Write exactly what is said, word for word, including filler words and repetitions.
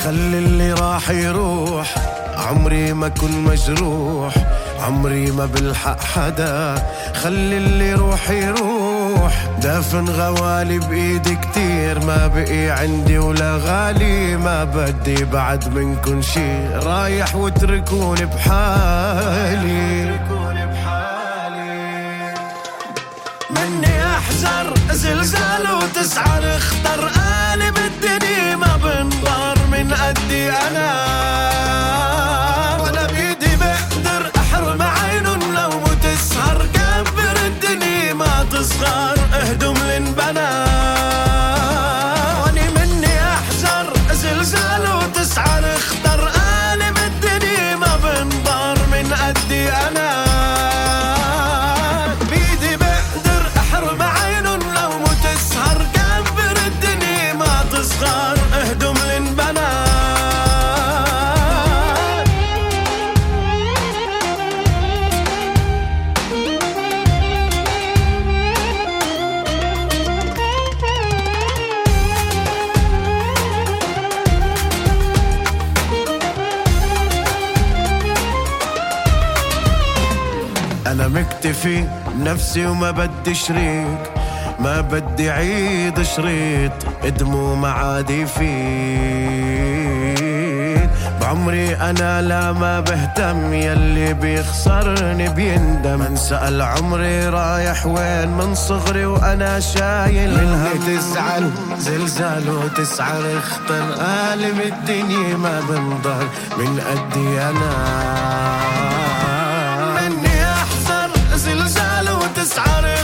خلي اللي راح يروح، عمري ما كن مجروح، عمري ما بلحق حدا. خلي اللي روح يروح، دافن غوالي بإيدي كتير، ما بقي عندي ولا غالي. ما بدي بعد منكن شي، رايح واتركوني بحالي. مني احذر زلزال وتسعر اختر، قالب الدنيا ما بنضر من قدي انا. ولا بيدي بقدر احرم عينن لو بتسهر، كبر الدنيا ما تصغر اهدم لنبنا. واني مني احذر زلزال وتسعر اختر، قالب الدنيا ما بنضر من قدي انا. اهدم لنبنا. انا مكتفي بنفسي وما بدي شريك، ما بدي عيد شريط ادمو معادي فيه. بعمري انا لا ما بهتم، يلي بيخسرني بيندم. انسأل عمري رايح وين من صغري وانا شايل منها. تزعل زلزال وتسعر اختر، قالب الدنيا ما بنضر من قدي انا. مني احذر زلزال وتسعر